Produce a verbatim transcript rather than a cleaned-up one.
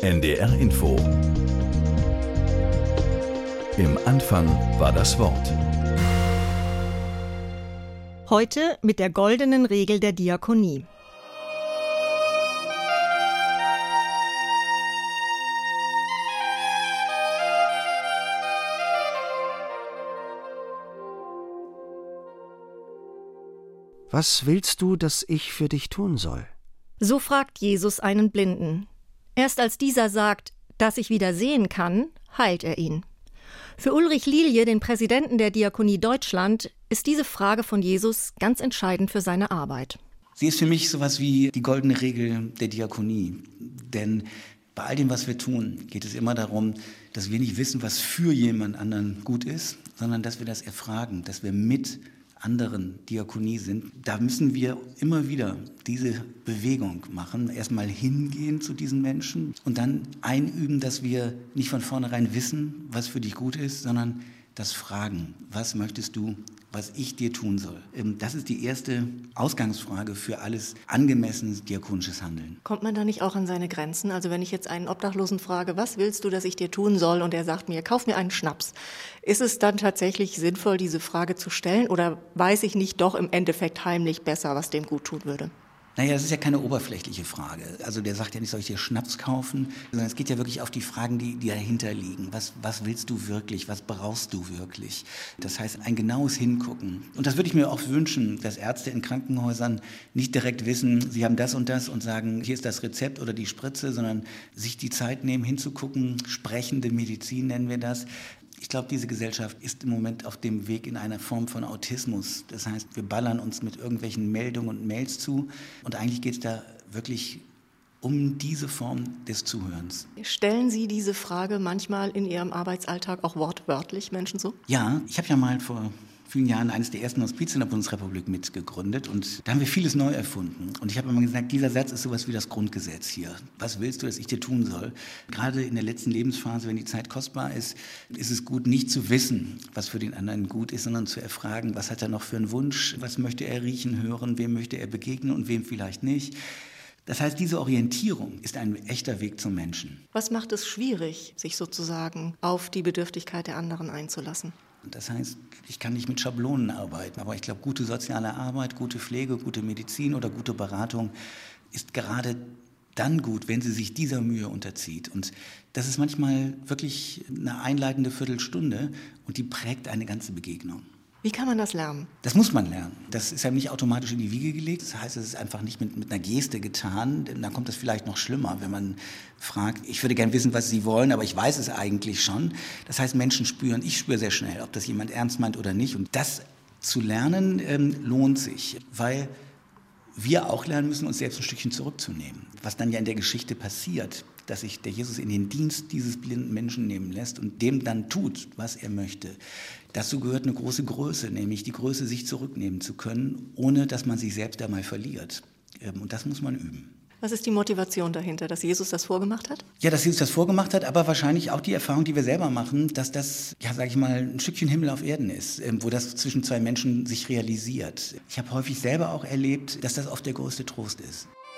N D R Info. Im Anfang war das Wort. Heute mit der goldenen Regel der Diakonie. Was willst du, dass ich für dich tun soll? So fragt Jesus einen Blinden. Erst als dieser sagt, dass ich wieder sehen kann, heilt er ihn. Für Ulrich Lilie, den Präsidenten der Diakonie Deutschland, ist diese Frage von Jesus ganz entscheidend für seine Arbeit. Sie ist für mich sowas wie die goldene Regel der Diakonie. Denn bei all dem, was wir tun, geht es immer darum, dass wir nicht wissen, was für jemand anderen gut ist, sondern dass wir das erfragen, dass wir mit anderen Diakonie sind. Da müssen wir immer wieder diese Bewegung machen, erstmal hingehen zu diesen Menschen und dann einüben, dass wir nicht von vornherein wissen, was für dich gut ist, sondern das Fragen. Was möchtest du, was ich dir tun soll? Das ist die erste Ausgangsfrage für alles angemessenes diakonisches Handeln. Kommt man da nicht auch an seine Grenzen? Also wenn ich jetzt einen Obdachlosen frage, was willst du, dass ich dir tun soll? Und er sagt mir, kauf mir einen Schnaps. Ist es dann tatsächlich sinnvoll, diese Frage zu stellen? Oder weiß ich nicht doch im Endeffekt heimlich besser, was dem gut tun würde? Naja, das ist ja keine oberflächliche Frage. Also der sagt ja nicht, soll ich dir Schnaps kaufen? Sondern es geht ja wirklich auf die Fragen, die, die dahinter liegen. Was, was willst du wirklich? Was brauchst du wirklich? Das heißt, ein genaues Hingucken. Und das würde ich mir auch wünschen, dass Ärzte in Krankenhäusern nicht direkt wissen, sie haben das und das und sagen, hier ist das Rezept oder die Spritze, sondern sich die Zeit nehmen, hinzugucken. Sprechende Medizin nennen wir das. Ich glaube, diese Gesellschaft ist im Moment auf dem Weg in einer Form von Autismus. Das heißt, wir ballern uns mit irgendwelchen Meldungen und Mails zu. Und eigentlich geht es da wirklich um diese Form des Zuhörens. Stellen Sie diese Frage manchmal in Ihrem Arbeitsalltag auch wortwörtlich Menschen so? Ja, ich habe ja mal vor vielen Jahren eines der ersten Hospize in der Bundesrepublik mitgegründet und da haben wir vieles neu erfunden. Und ich habe immer gesagt, dieser Satz ist sowas wie das Grundgesetz hier. Was willst du, dass ich dir tun soll? Gerade in der letzten Lebensphase, wenn die Zeit kostbar ist, ist es gut, nicht zu wissen, was für den anderen gut ist, sondern zu erfragen, was hat er noch für einen Wunsch, was möchte er riechen, hören, wem möchte er begegnen und wem vielleicht nicht. Das heißt, diese Orientierung ist ein echter Weg zum Menschen. Was macht es schwierig, sich sozusagen auf die Bedürftigkeit der anderen einzulassen? Das heißt, ich kann nicht mit Schablonen arbeiten, aber ich glaube, gute soziale Arbeit, gute Pflege, gute Medizin oder gute Beratung ist gerade dann gut, wenn sie sich dieser Mühe unterzieht. Und das ist manchmal wirklich eine einleitende Viertelstunde und die prägt eine ganze Begegnung. Wie kann man das lernen? Das muss man lernen. Das ist ja nicht automatisch in die Wiege gelegt. Das heißt, es ist einfach nicht mit, mit einer Geste getan. Dann kommt es vielleicht noch schlimmer, wenn man fragt, ich würde gern wissen, was Sie wollen, aber ich weiß es eigentlich schon. Das heißt, Menschen spüren, ich spüre sehr schnell, ob das jemand ernst meint oder nicht. Und das zu lernen, ähm, lohnt sich, weil wir auch lernen müssen, uns selbst ein Stückchen zurückzunehmen. Was dann ja in der Geschichte passiert, dass sich der Jesus in den Dienst dieses blinden Menschen nehmen lässt und dem dann tut, was er möchte. Dazu gehört eine große Größe, nämlich die Größe, sich zurücknehmen zu können, ohne dass man sich selbst dabei verliert. Und das muss man üben. Was ist die Motivation dahinter, dass Jesus das vorgemacht hat? Ja, dass Jesus das vorgemacht hat, aber wahrscheinlich auch die Erfahrung, die wir selber machen, dass das, ja, sage ich mal, ein Stückchen Himmel auf Erden ist, wo das zwischen zwei Menschen sich realisiert. Ich habe häufig selber auch erlebt, dass das oft der größte Trost ist.